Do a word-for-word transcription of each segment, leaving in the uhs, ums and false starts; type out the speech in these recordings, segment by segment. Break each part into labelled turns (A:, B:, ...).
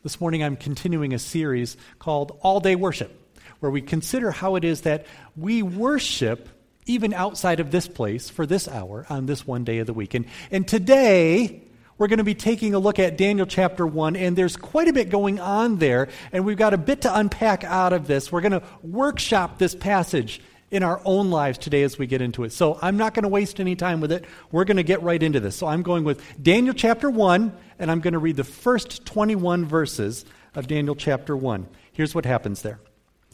A: This morning I'm continuing a series called All Day Worship, where we consider how it is that we worship even outside of this place for this hour on this one day of the week. And, and today we're going to be taking a look at Daniel chapter one, and there's quite a bit going on there, and we've got a bit to unpack out of this. We're going to workshop this passage in our own lives today as we get into it. So I'm not going to waste any time with it. We're going to get right into this. So I'm going with Daniel chapter one, and I'm going to read the first twenty-one verses of Daniel chapter one. Here's what happens there.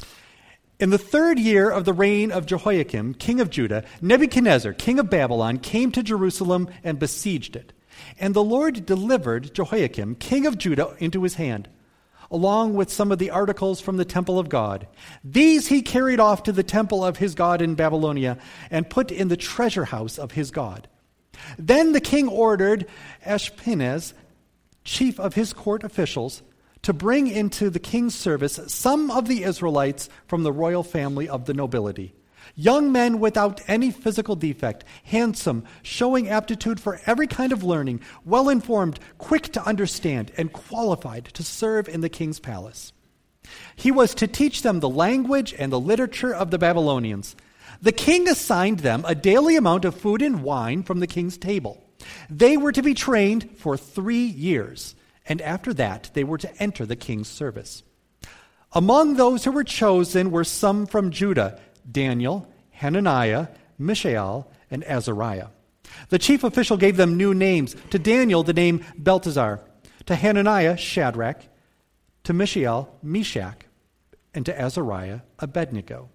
A: In the third year of the reign of Jehoiakim, king of Judah, Nebuchadnezzar, king of Babylon, came to Jerusalem and besieged it. And the Lord delivered Jehoiakim, king of Judah, into his hand, along with some of the articles from the temple of God. These he carried off to the temple of his God in Babylonia and put in the treasure house of his God. Then the king ordered Ashpenaz, chief of his court officials, to bring into the king's service some of the Israelites from the royal family of the nobility. Young men without any physical defect, handsome, showing aptitude for every kind of learning, well-informed, quick to understand, and qualified to serve in the king's palace. He was to teach them the language and the literature of the Babylonians. The king assigned them a daily amount of food and wine from the king's table. They were to be trained for three years, and after that they were to enter the king's service. Among those who were chosen were some from Judah: Daniel, Hananiah, Mishael, and Azariah. The chief official gave them new names. To Daniel, the name Belteshazzar. To Hananiah, Shadrach. To Mishael, Meshach. And to Azariah, Abednego.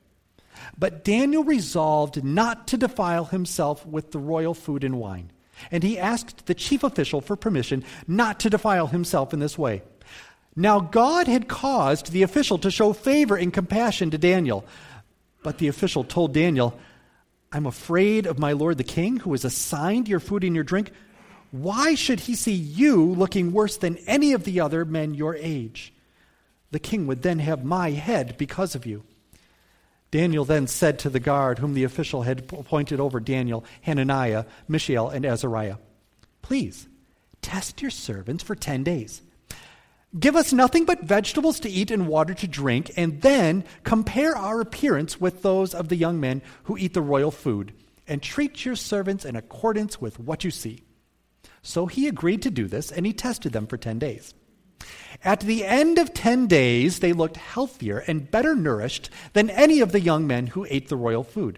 A: But Daniel resolved not to defile himself with the royal food and wine. And he asked the chief official for permission not to defile himself in this way. Now God had caused the official to show favor and compassion to Daniel. But the official told Daniel, "I'm afraid of my lord the king, who has assigned your food and your drink. Why should he see you looking worse than any of the other men your age? The king would then have my head because of you." Daniel then said to the guard whom the official had appointed over Daniel, Hananiah, Mishael, and Azariah, "Please, test your servants for ten days. Give us nothing but vegetables to eat and water to drink, and then compare our appearance with those of the young men who eat the royal food, and treat your servants in accordance with what you see." So he agreed to do this, and he tested them for ten days. At the end of ten days, they looked healthier and better nourished than any of the young men who ate the royal food.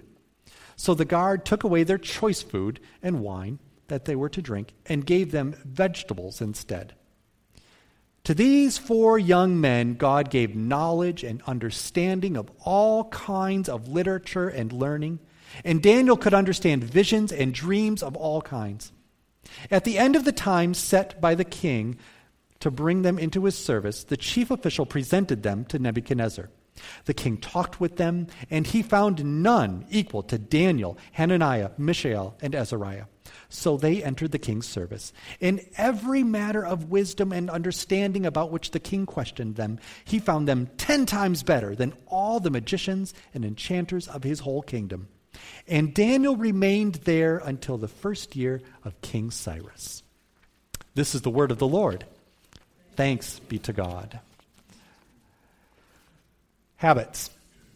A: So the guard took away their choice food and wine that they were to drink, and gave them vegetables instead. To these four young men, God gave knowledge and understanding of all kinds of literature and learning, and Daniel could understand visions and dreams of all kinds. At the end of the time set by the king to bring them into his service, the chief official presented them to Nebuchadnezzar. The king talked with them, and he found none equal to Daniel, Hananiah, Mishael, and Azariah. So they entered the king's service. In every matter of wisdom and understanding about which the king questioned them, he found them ten times better than all the magicians and enchanters of his whole kingdom. And Daniel remained there until the first year of King Cyrus. This is the word of the Lord. Thanks be to God. Habits.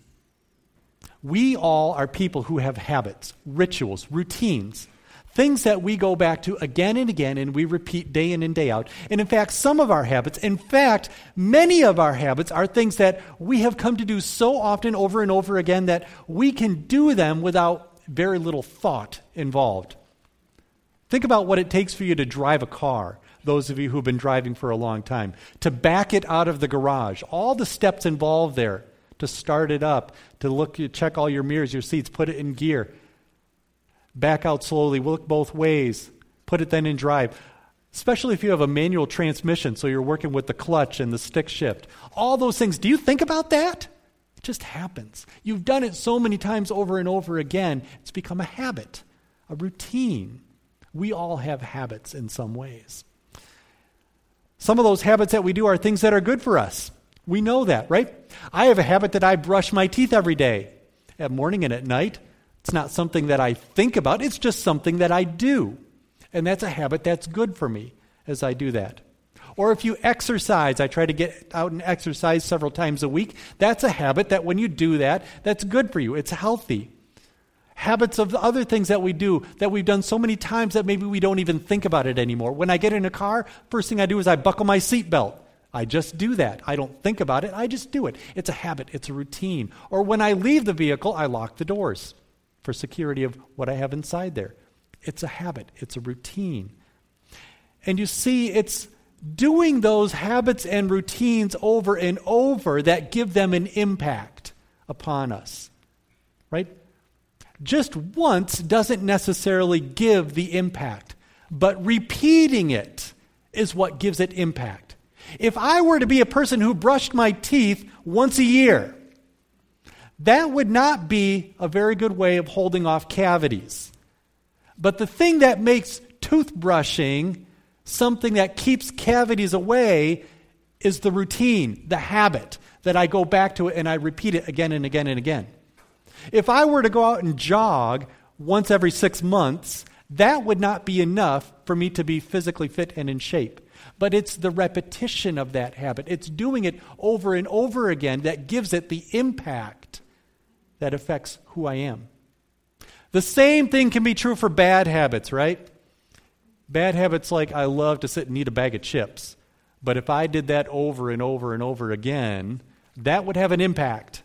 A: We all are people who have habits, rituals, routines, things that we go back to again and again and we repeat day in and day out. And in fact, some of our habits, in fact, many of our habits are things that we have come to do so often over and over again that we can do them without very little thought involved. Think about what it takes for you to drive a car, those of you who've been driving for a long time, to back it out of the garage, all the steps involved there, to start it up, to look, check all your mirrors, your seats, put it in gear, back out slowly, look both ways, put it then in drive. Especially if you have a manual transmission, so you're working with the clutch and the stick shift. All those things, do you think about that? It just happens. You've done it so many times over and over again, it's become a habit, a routine. We all have habits in some ways. Some of those habits that we do are things that are good for us. We know that, right? I have a habit that I brush my teeth every day, at morning and at night. It's not something that I think about. It's just something that I do. And that's a habit that's good for me as I do that. Or if you exercise, I try to get out and exercise several times a week. That's a habit that when you do that, that's good for you. It's healthy. Habits of the other things that we do that we've done so many times that maybe we don't even think about it anymore. When I get in a car, first thing I do is I buckle my seatbelt. I just do that. I don't think about it. I just do it. It's a habit. It's a routine. Or when I leave the vehicle, I lock the doors for security of what I have inside there. It's a habit. It's a routine. And you see, it's doing those habits and routines over and over that give them an impact upon us, right? Just once doesn't necessarily give the impact, but repeating it is what gives it impact. If I were to be a person who brushed my teeth once a year, that would not be a very good way of holding off cavities. But the thing that makes toothbrushing something that keeps cavities away is the routine, the habit, that I go back to it and I repeat it again and again and again. If I were to go out and jog once every six months, that would not be enough for me to be physically fit and in shape. But it's the repetition of that habit. It's doing it over and over again that gives it the impact that affects who I am. The same thing can be true for bad habits, right? Bad habits like I love to sit and eat a bag of chips. But if I did that over and over and over again, that would have an impact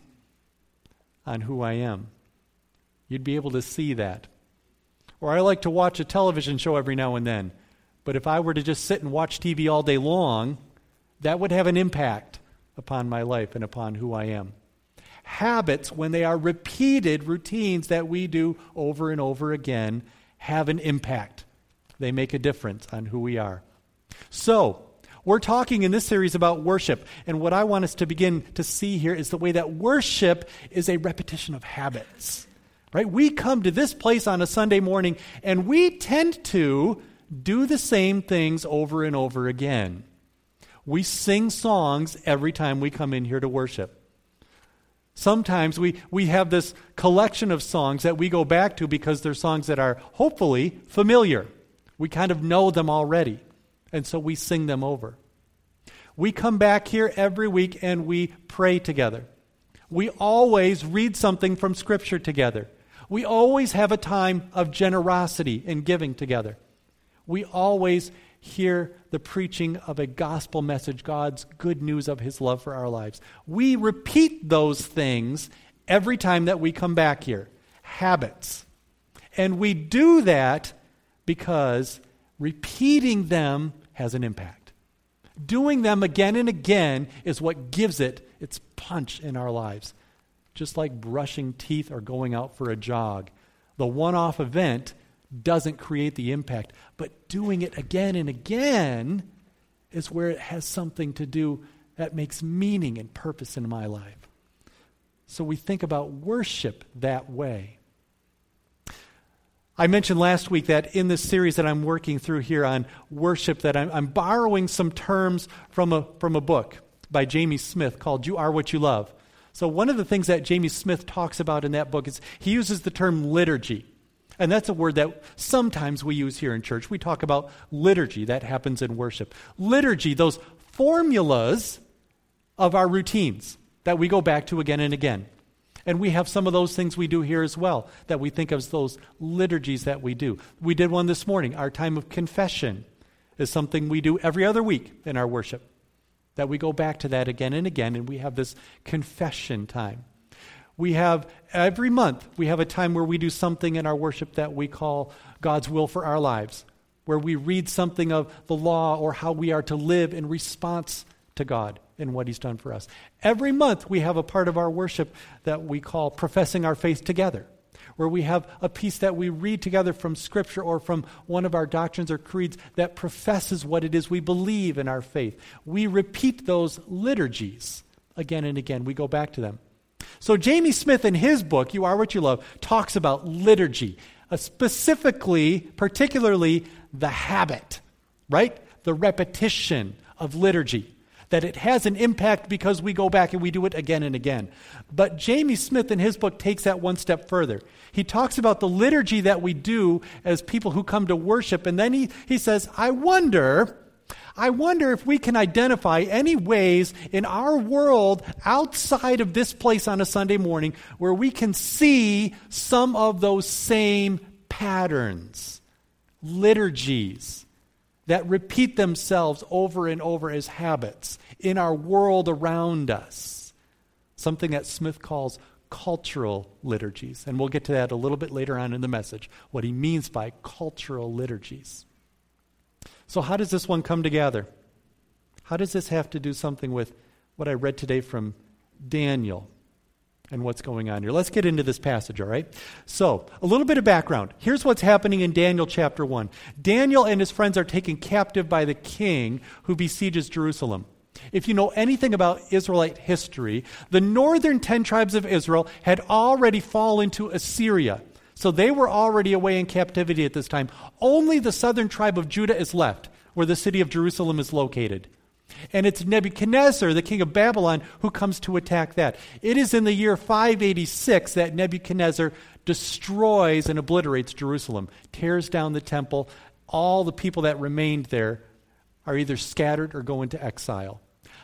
A: on who I am. You'd be able to see that. Or I like to watch a television show every now and then. But if I were to just sit and watch T V all day long, that would have an impact upon my life and upon who I am. Habits, when they are repeated routines that we do over and over again, have an impact. They make a difference on who we are. So, we're talking in this series about worship, and what I want us to begin to see here is the way that worship is a repetition of habits. Right? We come to this place on a Sunday morning, and we tend to do the same things over and over again. We sing songs every time we come in here to worship. Sometimes we, we have this collection of songs that we go back to because they're songs that are hopefully familiar. We kind of know them already, and so we sing them over. We come back here every week and we pray together. We always read something from Scripture together. We always have a time of generosity and giving together. We always hear the preaching of a gospel message, God's good news of His love for our lives. We repeat those things every time that we come back here. Habits. And we do that because repeating them has an impact. Doing them again and again is what gives it its punch in our lives. Just like brushing teeth or going out for a jog. The one-off event doesn't create the impact, but doing it again and again is where it has something to do that makes meaning and purpose in my life. So we think about worship that way. I mentioned last week that in this series that I'm working through here on worship, that I'm, I'm borrowing some terms from a from a book by Jamie Smith called You Are What You Love. So one of the things that Jamie Smith talks about in that book is he uses the term liturgy. And that's a word that sometimes we use here in church. We talk about liturgy. That happens in worship. Liturgy, those formulas of our routines that we go back to again and again. And we have some of those things we do here as well that we think of as those liturgies that we do. We did one this morning. Our time of confession is something we do every other week in our worship. That we go back to that again and again, and we have this confession time. We have, every month, we have a time where we do something in our worship that we call God's will for our lives, where we read something of the law or how we are to live in response to God and what He's done for us. Every month, we have a part of our worship that we call professing our faith together, where we have a piece that we read together from Scripture or from one of our doctrines or creeds that professes what it is we believe in our faith. We repeat those liturgies again and again. We go back to them. So Jamie Smith in his book, You Are What You Love, talks about liturgy, uh, specifically, particularly the habit, right? The repetition of liturgy, that it has an impact because we go back and we do it again and again. But Jamie Smith in his book takes that one step further. He talks about the liturgy that we do as people who come to worship, and then he, he says, I wonder I wonder if we can identify any ways in our world outside of this place on a Sunday morning where we can see some of those same patterns, liturgies that repeat themselves over and over as habits in our world around us. Something that Smith calls cultural liturgies. And we'll get to that a little bit later on in the message, what he means by cultural liturgies. So how does this one come together? How does this have to do something with what I read today from Daniel and what's going on here? Let's get into this passage, all right? So, a little bit of background. Here's what's happening in Daniel chapter one. Daniel and his friends are taken captive by the king who besieges Jerusalem. If you know anything about Israelite history, the northern ten tribes of Israel had already fallen to Assyria. So they were already away in captivity at this time. Only the southern tribe of Judah is left, where the city of Jerusalem is located. And it's Nebuchadnezzar, the king of Babylon, who comes to attack that. It is in the year five eighty-six that Nebuchadnezzar destroys and obliterates Jerusalem, tears down the temple. All the people that remained there are either scattered or go into exile.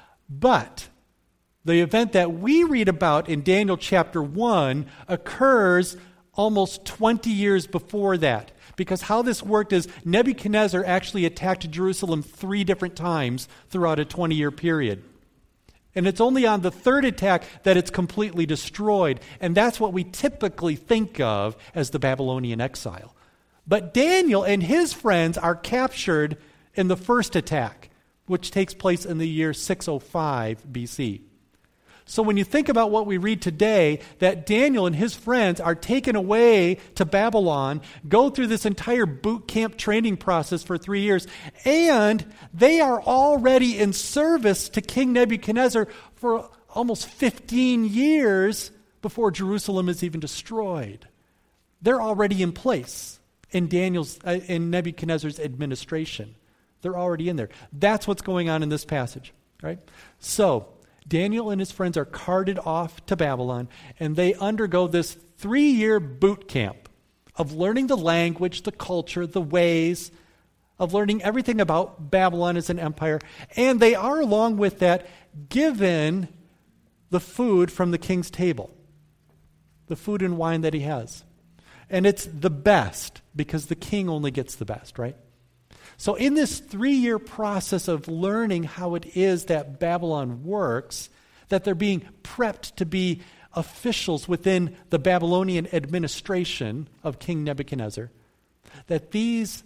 A: But the event that we read about in Daniel chapter one occurs almost twenty years before that. Because how this worked is Nebuchadnezzar actually attacked Jerusalem three different times throughout a twenty-year period. And it's only on the third attack that it's completely destroyed. And that's what we typically think of as the Babylonian exile. But Daniel and his friends are captured in the first attack, which takes place in the year six oh five B C. So when you think about what we read today, that Daniel and his friends are taken away to Babylon, go through this entire boot camp training process for three years, and they are already in service to King Nebuchadnezzar for almost fifteen years before Jerusalem is even destroyed. They're already in place in Daniel's uh, in Nebuchadnezzar's administration. They're already in there. That's what's going on in this passage, right? So Daniel and his friends are carted off to Babylon, and they undergo this three-year boot camp of learning the language, the culture, the ways, of learning everything about Babylon as an empire. And they are, along with that, given the food from the king's table, the food and wine that he has. And it's the best, because the king only gets the best, right? So in this three-year process of learning how it is that Babylon works, that they're being prepped to be officials within the Babylonian administration of King Nebuchadnezzar, that these,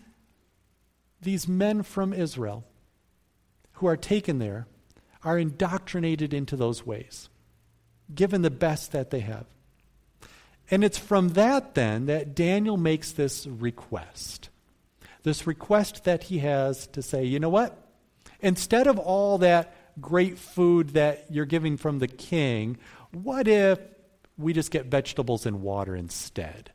A: these men from Israel who are taken there are indoctrinated into those ways, given the best that they have. And it's from that then that Daniel makes this request. This request that he has to say, you know what? Instead of all that great food that you're giving from the king, what if we just get vegetables and water instead?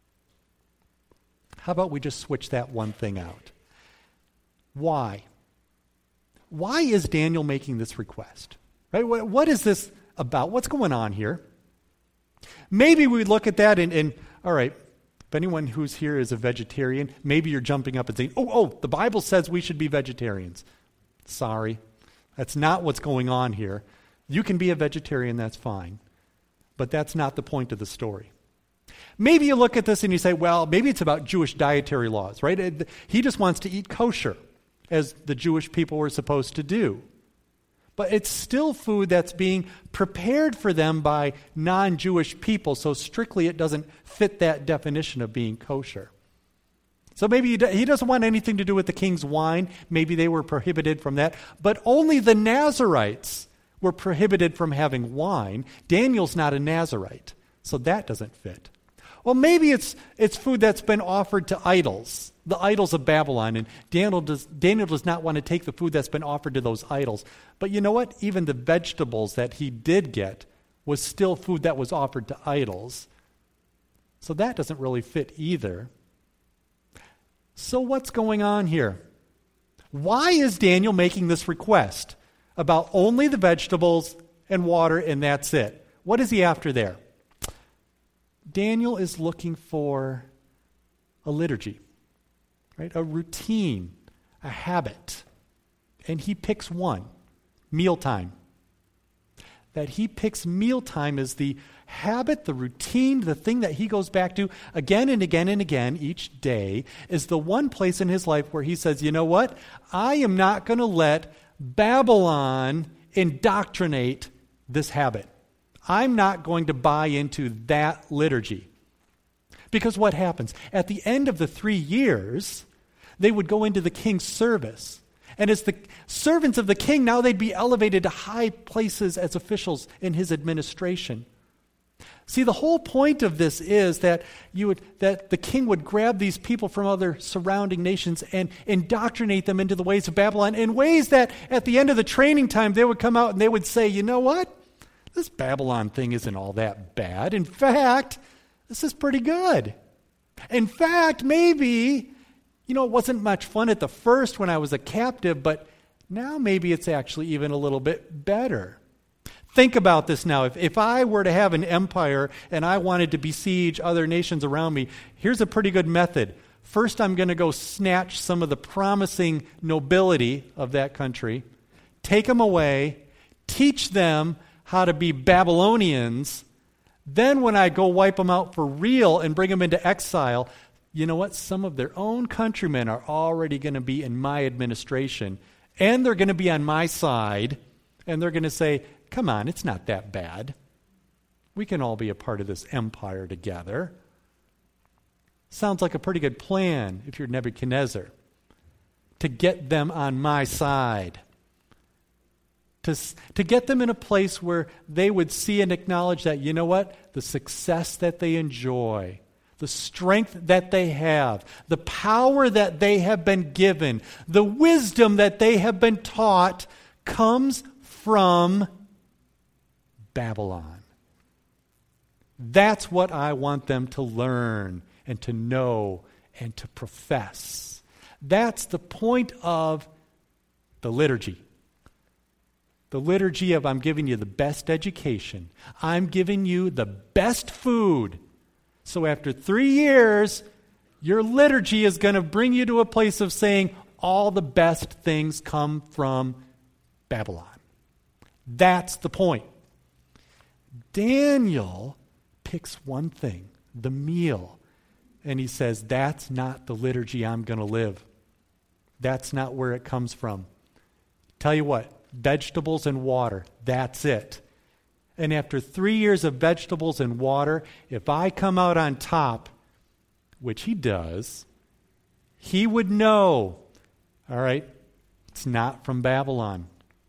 A: How about we just switch that one thing out? Why? Why is Daniel making this request? Right? What, what is this about? What's going on here? Maybe we look at that and, and all right, if anyone who's here is a vegetarian, maybe you're jumping up and saying, oh, oh, the Bible says we should be vegetarians. Sorry, that's not what's going on here. You can be a vegetarian, that's fine. But that's not the point of the story. Maybe you look at this and you say, well, maybe it's about Jewish dietary laws, right? He just wants to eat kosher, as the Jewish people were supposed to do. But it's still food that's being prepared for them by non-Jewish people, so strictly it doesn't fit that definition of being kosher. So maybe he doesn't want anything to do with the king's wine. Maybe they were prohibited from that. But only the Nazarites were prohibited from having wine. Daniel's not a Nazarite, so that doesn't fit. Well, maybe it's it's food that's been offered to idols, the idols of Babylon, and Daniel does, Daniel does not want to take the food that's been offered to those idols. But you know what? Even the vegetables that he did get was still food that was offered to idols. So that doesn't really fit either. So what's going on here? Why is Daniel making this request about only the vegetables and water and that's it? What is he after there? Daniel is looking for a liturgy, right? A routine, a habit. And he picks one, mealtime. That he picks mealtime as the habit, the routine, the thing that he goes back to again and again and again each day is the one place in his life where he says, you know what? I am not going to let Babylon indoctrinate this habit. I'm not going to buy into that liturgy. Because what happens? At the end of the three years, they would go into the king's service. And as the servants of the king, now they'd be elevated to high places as officials in his administration. See, the whole point of this is that you would that the king would grab these people from other surrounding nations and indoctrinate them into the ways of Babylon in ways that at the end of the training time they would come out and they would say, you know what? This Babylon thing isn't all that bad. In fact, this is pretty good. In fact, maybe, you know, it wasn't much fun at the first when I was a captive, but now maybe it's actually even a little bit better. Think about this now. If, if I were to have an empire and I wanted to besiege other nations around me, here's a pretty good method. First, I'm going to go snatch some of the promising nobility of that country, take them away, teach them how to be Babylonians. Then when I go wipe them out for real and bring them into exile, you know what? Some of their own countrymen are already going to be in my administration, and they're going to be on my side, and they're going to say, come on, it's not that bad. We can all be a part of this empire together. Sounds like a pretty good plan if you're Nebuchadnezzar, to get them on my side. To, to get them in a place where they would see and acknowledge that, you know what? The success that they enjoy, the strength that they have, the power that they have been given, the wisdom that they have been taught comes from Babylon. That's what I want them to learn and to know and to profess. That's the point of the liturgy. The liturgy of I'm giving you the best education. I'm giving you the best food. So after three years, your liturgy is going to bring you to a place of saying all the best things come from Babylon. That's the point. Daniel picks one thing, the meal, and he says, that's not the liturgy I'm going to live. That's not where it comes from. Tell you what, vegetables and water, that's it. And after three years of vegetables and water, if I come out on top, which he does, he would know, all right, it's not from Babylon.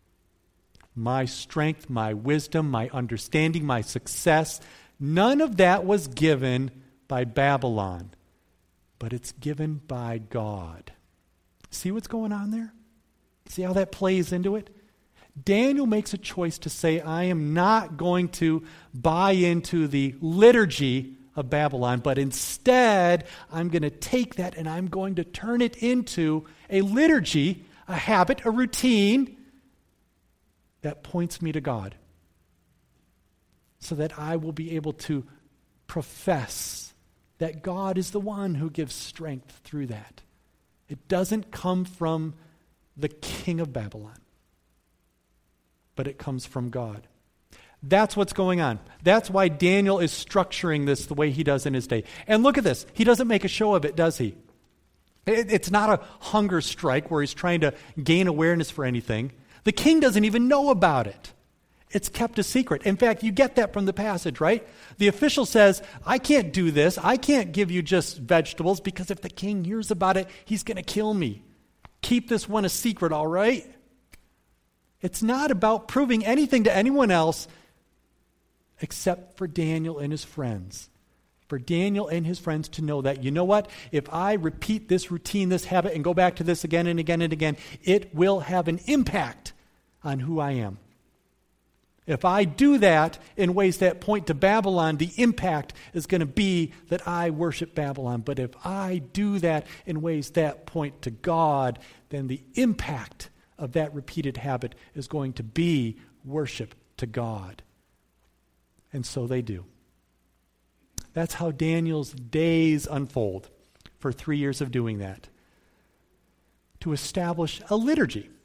A: My strength, my wisdom, my understanding, my success, none of that was given by Babylon, but it's given by God. See what's going on there? See how that plays into it? Daniel makes a choice to say, I am not going to buy into the liturgy of Babylon, but instead I'm going to take that and I'm going to turn it into a liturgy, a habit, a routine that points me to God, so that I will be able to profess that God is the one who gives strength through that. It doesn't come from the king of Babylon, but it comes from God. That's what's going on. That's why Daniel is structuring this the way he does in his day. And look at this. He doesn't make a show of it, does he? It, it's not a hunger strike where he's trying to gain awareness for anything. The king doesn't even know about it. It's kept a secret. In fact, you get that from the passage, right? The official says, I can't do this. I can't give you just vegetables because if the king hears about it, he's going to kill me. Keep this one a secret, all right? It's not about proving anything to anyone else except for Daniel and his friends. For Daniel and his friends to know that, you know what? If I repeat this routine, this habit, and go back to this again and again and again, it will have an impact on who I am. If I do that in ways that point to Babylon, the impact is going to be that I worship Babylon. But if I do that in ways that point to God, then the impact of that repeated habit is going to be worship to God. And so they do. That's how Daniel's days unfold for three years of doing that. To establish a liturgy.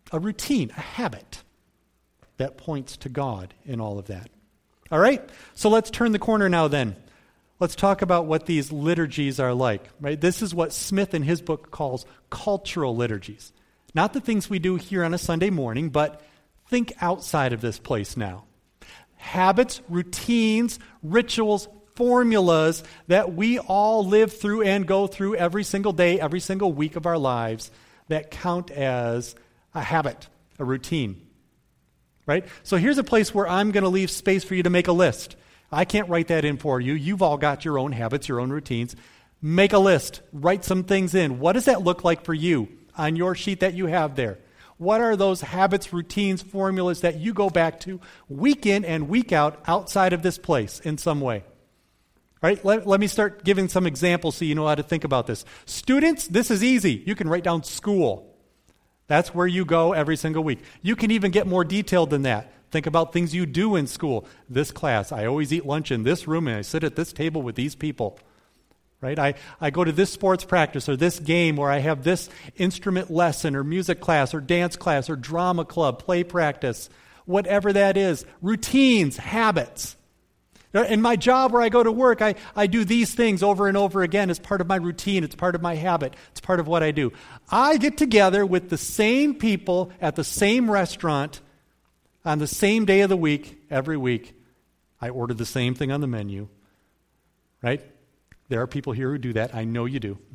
A: a routine, a habit that points to God in all of that. All right? So let's turn the corner now then. Let's talk about what these liturgies are like, right? This is what Smith in his book calls cultural liturgies. Not the things we do here on a Sunday morning, but think outside of this place now. Habits, routines, rituals, formulas that we all live through and go through every single day, every single week of our lives that count as a habit, a routine, right? So here's a place where I'm going to leave space for you to make a list. I can't write that in for you. You've all got your own habits, your own routines. Make a list. Write some things in. What does that look like for you on your sheet that you have there? What are those habits, routines, formulas that you go back to week in and week out outside of this place in some way? Right? Let, let me start giving some examples so you know how to think about this. Students, this is easy. You can write down school. That's where you go every single week. You can even get more detailed than that. Think about things you do in school. This class, I always eat lunch in this room and I sit at this table with these people. Right? I, I go to this sports practice or this game or I have this instrument lesson or music class or dance class or drama club, play practice, whatever that is. Routines, habits. In my job where I go to work, I, I do these things over and over again as part of my routine. It's part of my habit. It's part of what I do. I get together with the same people at the same restaurant on the same day of the week, every week. I order the same thing on the menu, right? There are people here who do that. I know you do.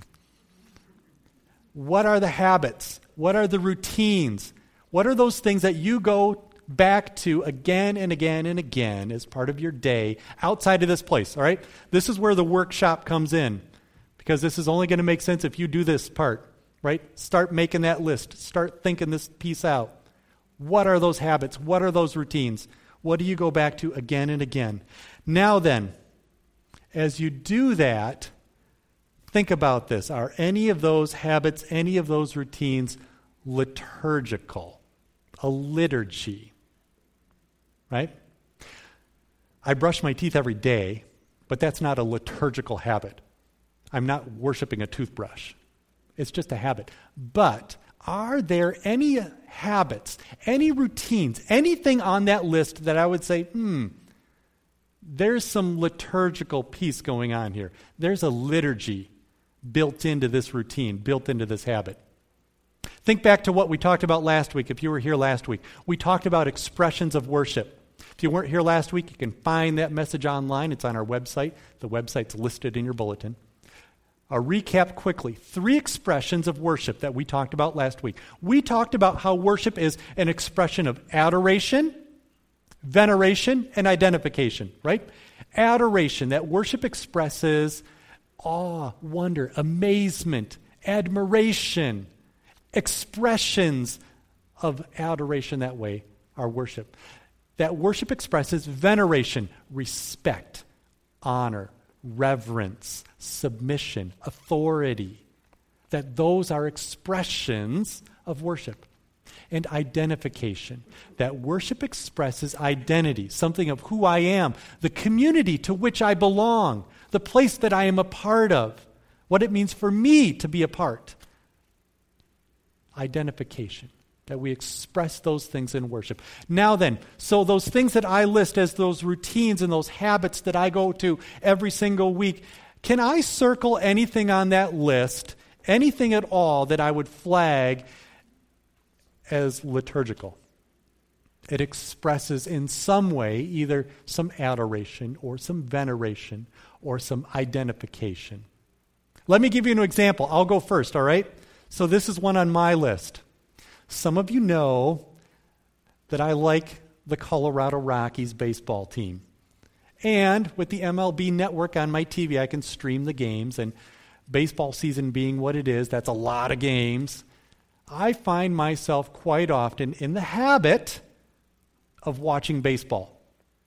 A: What are the habits? What are the routines? What are those things that you go back to again and again and again as part of your day outside of this place, all right? This is where the workshop comes in, because this is only going to make sense if you do this part, right? Start making that list. Start thinking this piece out. What are those habits? What are those routines? What do you go back to again and again? Now then, as you do that, think about this. Are any of those habits, any of those routines liturgical? A liturgy, right? I brush my teeth every day, but that's not a liturgical habit. I'm not worshiping a toothbrush. It's just a habit. But are there any habits, any routines, anything on that list that I would say, hmm, there's some liturgical piece going on here. There's a liturgy built into this routine, built into this habit. Think back to what we talked about last week, if you were here last week. We talked about expressions of worship. If you weren't here last week, you can find that message online. It's on our website. The website's listed in your bulletin. A recap quickly. Three expressions of worship that we talked about last week. We talked about how worship is an expression of adoration, veneration, and identification, right? Adoration, that worship expresses awe, wonder, amazement, admiration, expressions of adoration that way are worship. That worship expresses veneration, respect, honor, reverence, submission, authority. That those are expressions of worship. And identification. That worship expresses identity, something of who I am, the community to which I belong, the place that I am a part of, what it means for me to be a part. Identification, that we express those things in worship. Now then, so those things that I list as those routines and those habits that I go to every single week, can I circle anything on that list, anything at all that I would flag as liturgical? It expresses in some way either some adoration or some veneration or some identification. Let me give you an example. I'll go first, all right? So this is one on my list. Some of you know that I like the Colorado Rockies baseball team. And with the M L B network on my T V, I can stream the games. And baseball season being what it is, that's a lot of games. I find myself quite often in the habit of watching baseball.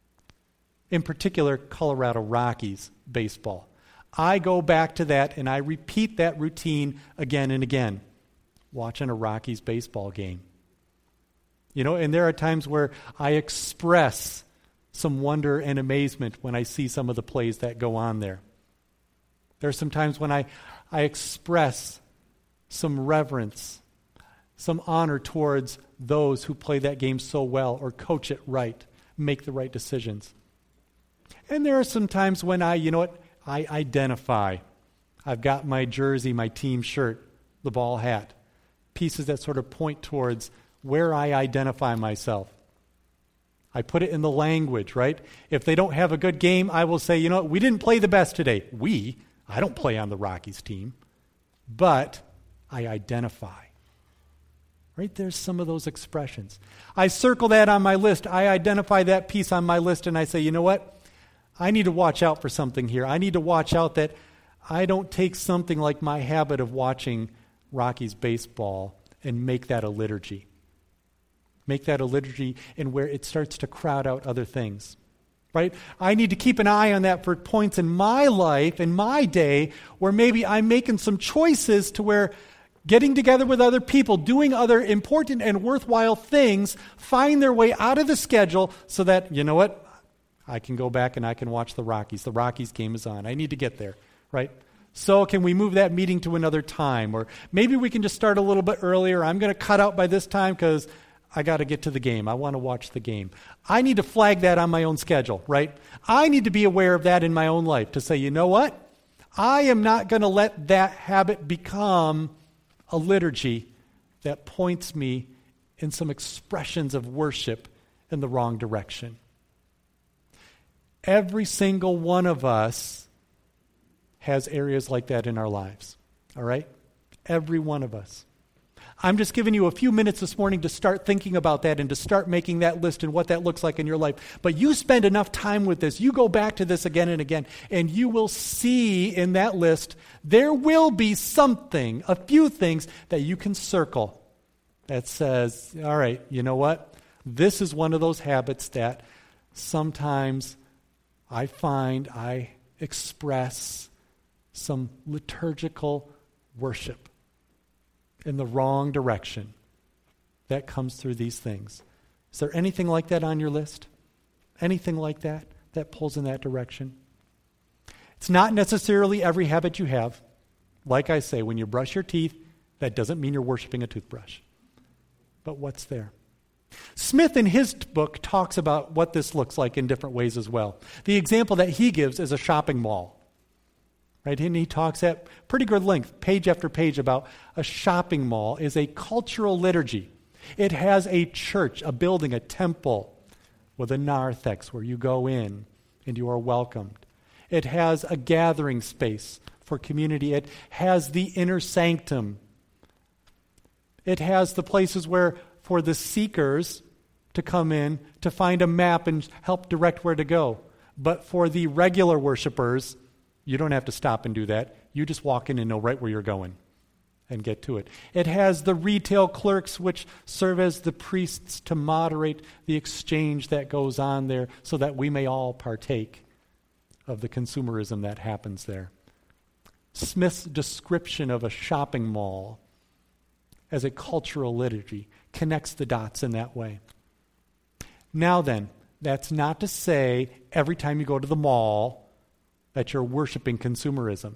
A: In particular, Colorado Rockies baseball. I go back to that and I repeat that routine again and again, watching a Rockies baseball game. You know, and there are times where I express some wonder and amazement when I see some of the plays that go on there. There are some times when I, I express some reverence, some honor towards those who play that game so well or coach it right, make the right decisions. And there are some times when I, you know what, I identify. I've got my jersey, my team shirt, the ball hat, pieces that sort of point towards where I identify myself. I put it in the language, right? If they don't have a good game, I will say, you know what, we didn't play the best today. We, I don't play on the Rockies team, but I identify. Right? There's some of those expressions. I circle that on my list. I identify that piece on my list and I say, you know what? I need to watch out for something here. I need to watch out that I don't take something like my habit of watching Rockies baseball and make that a liturgy. Make that a liturgy in where it starts to crowd out other things. Right? I need to keep an eye on that for points in my life, in my day, where maybe I'm making some choices to where getting together with other people, doing other important and worthwhile things, find their way out of the schedule so that, you know what, I can go back and I can watch the Rockies. The Rockies game is on. I need to get there, right? So can we move that meeting to another time? Or maybe we can just start a little bit earlier. I'm going to cut out by this time because I got to get to the game. I want to watch the game. I need to flag that on my own schedule, right? I need to be aware of that in my own life to say, you know what? I am not going to let that habit become a liturgy that points me in some expressions of worship in the wrong direction. Every single one of us has areas like that in our lives, all right? Every one of us. I'm just giving you a few minutes this morning to start thinking about that and to start making that list and what that looks like in your life. But you spend enough time with this, you go back to this again and again, and you will see in that list, there will be something, a few things that you can circle that says, all right, you know what? This is one of those habits that sometimes I find I express some liturgical worship in the wrong direction. That comes through these things. Is there anything like that on your list? Anything like that that pulls in that direction? It's not necessarily every habit you have. Like I say, when you brush your teeth, that doesn't mean you're worshiping a toothbrush. But what's there? Smith in his book talks about what this looks like in different ways as well. The example that he gives is a shopping mall. Right? And he talks at pretty good length, page after page, about a shopping mall is a cultural liturgy. It has a church, a building, a temple with a narthex where you go in and you are welcomed. It has a gathering space for community. It has the inner sanctum. It has the places where for the seekers to come in to find a map and help direct where to go. But for the regular worshipers, you don't have to stop and do that. You just walk in and know right where you're going and get to it. It has the retail clerks, which serve as the priests to moderate the exchange that goes on there so that we may all partake of the consumerism that happens there. Smith's description of a shopping mall as a cultural liturgy connects the dots in that way. Now then, that's not to say every time you go to the mall that you're worshiping consumerism.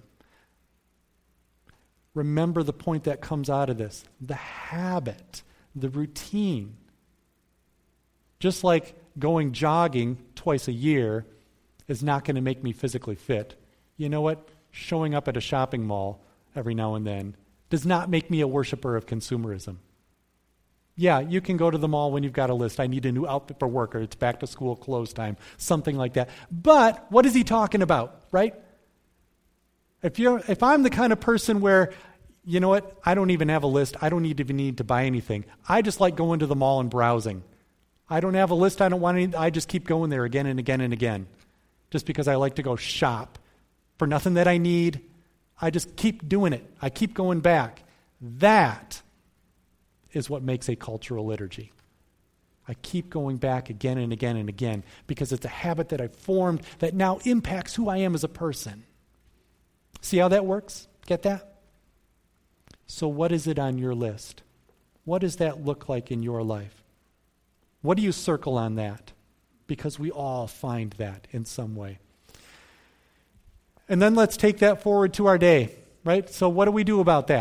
A: Remember the point that comes out of this. The habit, the routine. Just like going jogging twice a year is not going to make me physically fit. You know what? Showing up at a shopping mall every now and then does not make me a worshiper of consumerism. Yeah, you can go to the mall when you've got a list. I need a new outfit for work, or it's back to school close time, something like that. But what is he talking about, right? If you're, if I'm the kind of person where, you know what, I don't even have a list. I don't even need to buy anything. I just like going to the mall and browsing. I don't have a list. I don't want any. I just keep going there again and again and again, just because I like to go shop for nothing that I need. I just keep doing it. I keep going back. That is what makes a cultural liturgy. I keep going back again and again and again because it's a habit that I've formed that now impacts who I am as a person. See how that works? Get that? So what is it on your list? What does that look like in your life? What do you circle on that? Because we all find that in some way. And then let's take that forward to our day, right? So what do we do about that?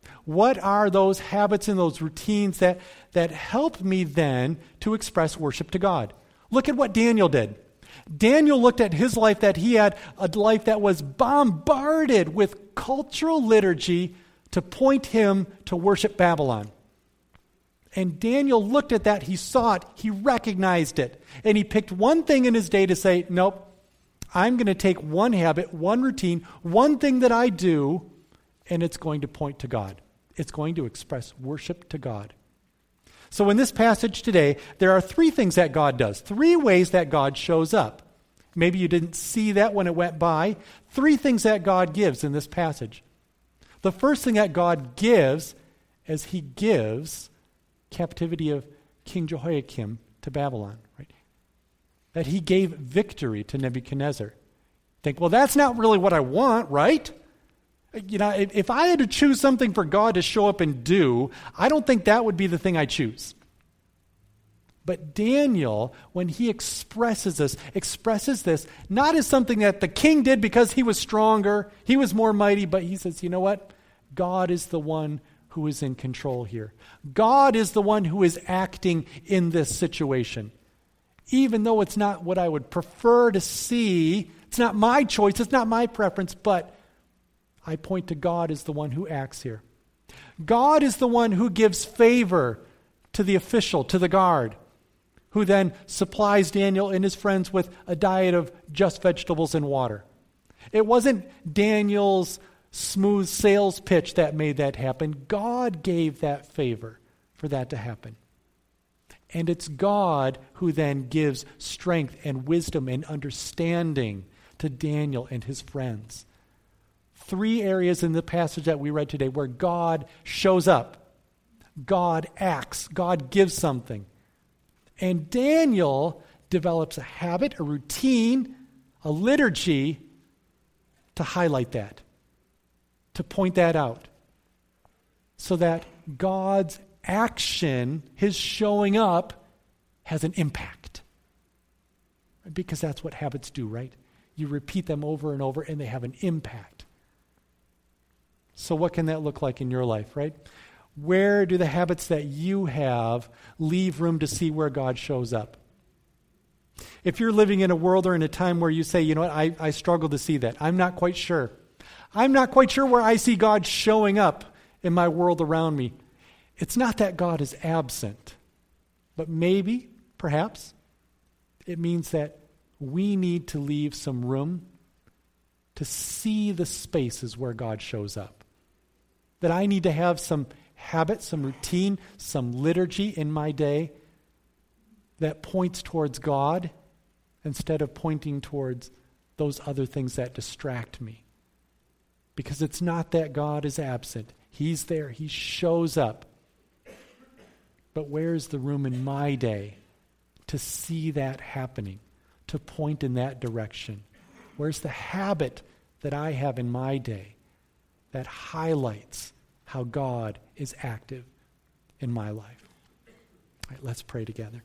A: What are those habits and those routines that, that help me then to express worship to God? Look at what Daniel did. Daniel looked at his life, that he had a life that was bombarded with cultural liturgy to point him to worship Babylon. And Daniel looked at that, he saw it, he recognized it, and he picked one thing in his day to say, nope, I'm going to take one habit, one routine, one thing that I do, and it's going to point to God. It's going to express worship to God. So in this passage today, there are three things that God does, three ways that God shows up. Maybe you didn't see that when it went by. Three things that God gives in this passage. The first thing that God gives is he gives captivity of King Jehoiakim to Babylon, right? That he gave victory to Nebuchadnezzar. Think, well, that's not really what I want, right? You know, if, if I had to choose something for God to show up and do, I don't think that would be the thing I choose. But Daniel, when he expresses this, expresses this not as something that the king did because he was stronger, he was more mighty, but he says, you know what? God is the one who is in control here. God is the one who is acting in this situation. Even though it's not what I would prefer to see, it's not my choice, it's not my preference, but I point to God as the one who acts here. God is the one who gives favor to the official, to the guard, who then supplies Daniel and his friends with a diet of just vegetables and water. It wasn't Daniel's smooth sales pitch that made that happen. God gave that favor for that to happen. And it's God who then gives strength and wisdom and understanding to Daniel and his friends. Three areas in the passage that we read today where God shows up. God acts. God gives something. And Daniel develops a habit, a routine, a liturgy to highlight that, to point that out, so that God's action, his showing up, has an impact. Because that's what habits do, right? You repeat them over and over and they have an impact. So what can that look like in your life, right? Where do the habits that you have leave room to see where God shows up? If you're living in a world or in a time where you say, you know what, I, I struggle to see that. I'm not quite sure. I'm not quite sure where I see God showing up in my world around me. It's not that God is absent, but maybe, perhaps, it means that we need to leave some room to see the spaces where God shows up. That I need to have some habit, some routine, some liturgy in my day that points towards God instead of pointing towards those other things that distract me. Because it's not that God is absent. He's there. He shows up. But where's the room in my day to see that happening, to point in that direction? Where's the habit that I have in my day that highlights how God is active in my life? All right, let's pray together.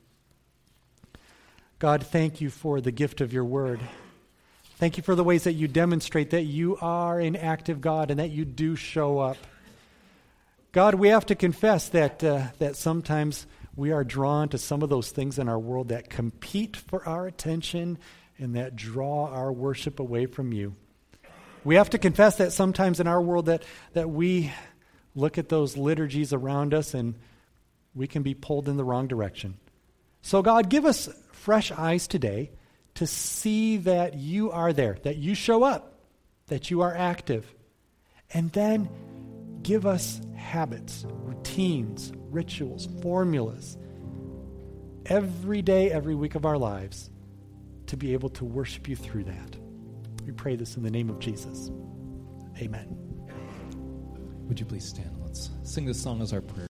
A: God, thank you for the gift of your word. Thank you for the ways that you demonstrate that you are an active God and that you do show up. God, we have to confess that uh, that sometimes we are drawn to some of those things in our world that compete for our attention and that draw our worship away from you. We have to confess that sometimes in our world that, that we look at those liturgies around us and we can be pulled in the wrong direction. So God, give us fresh eyes today to see that you are there, that you show up, that you are active. And then give us habits, routines, rituals, formulas, every day, every week of our lives to be able to worship you through that. We pray this in the name of Jesus. Amen.
B: Would you please stand? Let's sing this song as our prayer.